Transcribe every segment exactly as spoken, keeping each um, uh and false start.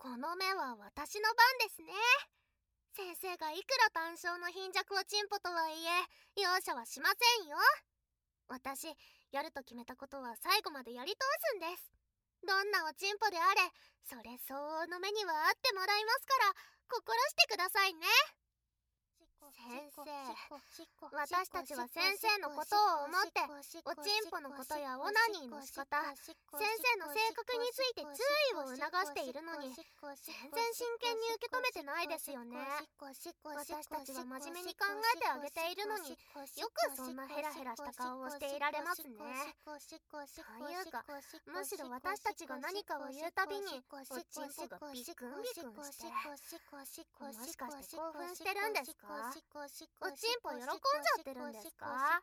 この目は私の番ですね。先生がいくら単勝の貧弱をチンポとはいえ容赦はしませんよ。私、やると決めたことは最後までやり通すんです。どんなおちんぽであれ、それ相応の目にはあってもらいますから心してくださいね。先生、私たちは先生のことを思っておちんぽのことやオナニーの仕方、先生の性格について注意を促しているのに全然真剣に受け止めてないですよね。私たちは真面目に考えてあげているのによくそんなヘラヘラした顔をしていられますね。というか、むしろ私たちが何かを言うたびにおちんぽがビクンビクンしてもしかして興奮してるんですか？おちんぽ喜んじゃってるんですか？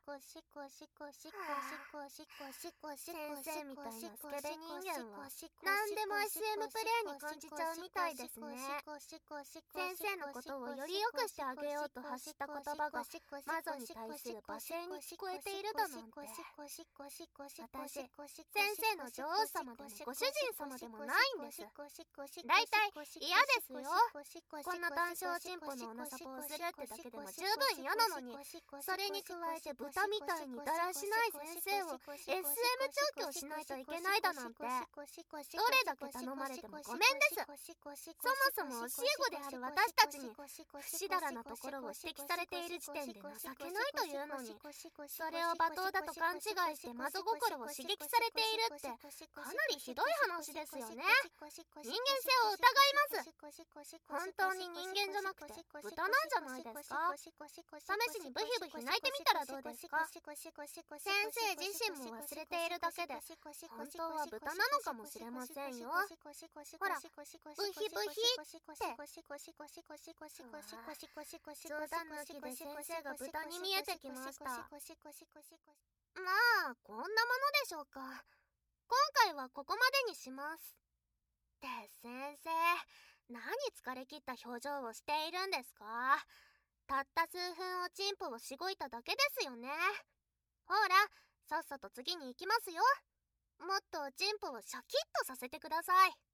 先生みたいなスケベ人間は何でも エスエム プレイに感じちゃうみたいですね。先生のことをより良くしてあげようと発した言葉が魔女に対する罵声に聞こえているだなんて。私、先生の女王様でもご主人様でもないんです。大体嫌ですよ。こんな単勝チンポの女サポをするってだけでも十分嫌なのに、それに加えて豚みたいにだらしない先生を エスエム 調教しないといけないだなんて、どれだけ頼まれてもごめんです。そもそも教え子である私たちに不死だらなところを指摘されている時点で情けないというのに、それを罵倒だと勘違いして魔女心を刺激されているってかなりひどい話ですよね。人間性を疑います。本当に人間じゃなくて豚なんじゃないですか？試しにブヒブヒ泣いてみたらどうですか？先生自身も忘れているだけで本当は豚なのかもしれませんよ。ほら、ブヒブヒって冗談抜きで先生が豚に見えてきました。まあこんなものでしょうか。今回はここまでにします。って先生、何疲れ切った表情をしているんですか？たった数分おちんぽをしごいただけですよね。ほら、さっさと次に行きますよ。もっとおちんぽをシャキッとさせてください。